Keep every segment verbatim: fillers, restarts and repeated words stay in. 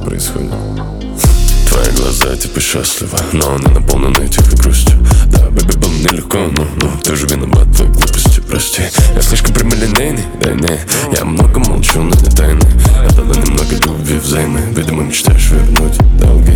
происходит? Твои глаза типа счастливы, но они наполнены тихой грустью. Да, бэби, было нелегко, но, но ты же виноват в твоей глупости, прости. Я слишком прямолинейный, да не. Я много молчу, но не тайны. Я дала немного любви взаймы. Видимо, мечтаешь вернуть долги.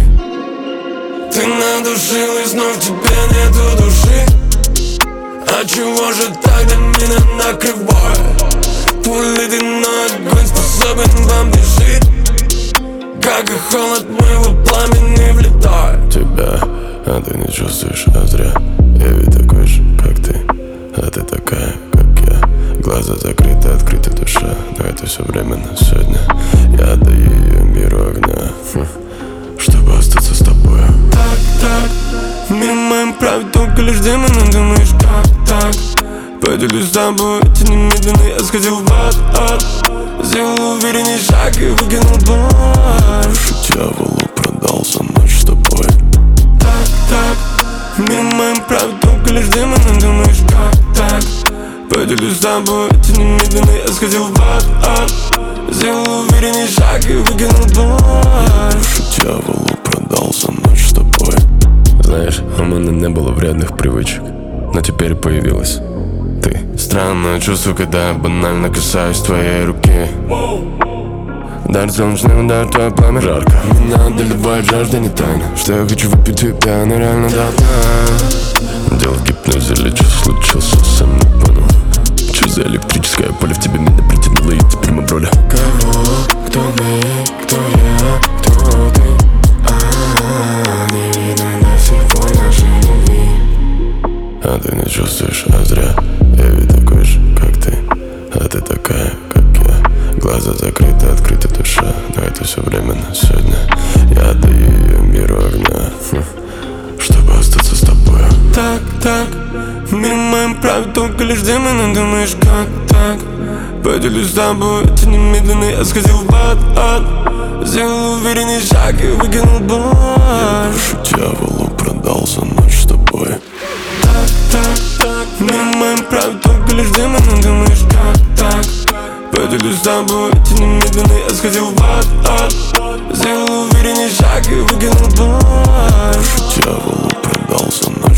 Ты надушилась, но в тебе нету души. А чего же тогда меня накрывает? Твой ледяной огонь способен вам лежит. Как и холод моего пламени влетает Тебя, а ты не чувствуешь, а зря. Я ведь такой же, как ты, а ты такая, как я. Глаза закрыты, открыта душа, но это все временно. Сегодня я отдаю ее миру огня, хм, чтобы остаться с тобой. Так, так, мир моим правит только лишь демоны. Думаешь, как так? Поделюсь с тобой, эти немедленно я сходил в ад, ад. Сделал уверенней шаг и выкинул боль. Душу дьяволу продал за ночь с тобой. Так, так, мир моим правит только лишь демоны. Думаешь, как так? Поделюсь с тобой, эти немедленно я сходил в ад, ад. Сделал уверенней шаг и выкинул боль. Душу дьяволу продал за ночь с тобой. Знаешь, у меня не было вредных привычек, но теперь появилась ты. Странное чувство, когда я банально касаюсь твоей руки. Дар солнечный удар, твое пламя жарко. Меня одолевает жажда, не тайна, что я хочу выпить тебя, но реально давно. Дело в гипнозе или что случился, сам не понял. Что за электрическое поле в тебе меня притянуло, и теперь мы в роли. Кого? Кто мы? Кто я? Кто ты? А, не видно до сих пор нашей любви. А ты не чувствуешь, а зря. Я ведь такой же, как ты, а ты такая, как я. Глаза закрыты, открыта душа, но это все временно. Сегодня я отдаю ее миру огня, хм, чтобы остаться с тобой. Так, так, мир моим правит только лишь демоны. Думаешь, как так? Поделюсь с тобой, эти немедленно я сходил в ад, ад. Сделал уверенный шаг и выкинул боль. Душу дьяволу продал за ночь с тобой. Так, так, так, мир моим правит только лишь демоны. Думаешь, как так? Поделюсь с тобой, эти немедленно я сходил в ад, ад. Сделал уверенный шаг и выкинул боль. Душу дьяволу продал за ночь.